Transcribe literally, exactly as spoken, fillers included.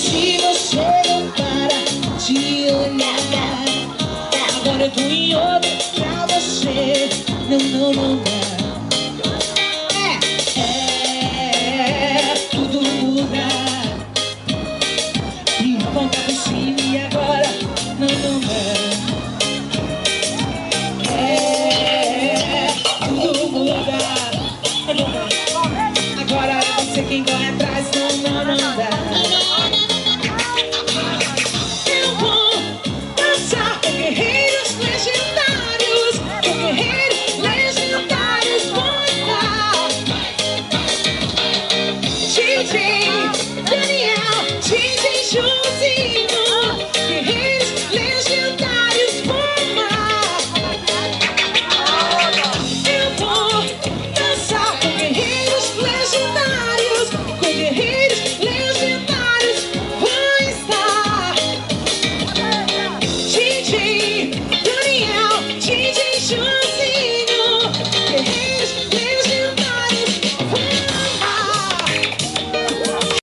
se você não para de olhar. Agora eu tô em outra pra você. Não, não, não dá. É, é, tudo muda. E ponta por cima e agora não, não dá. É, tudo muda. Agora é você quem gosta.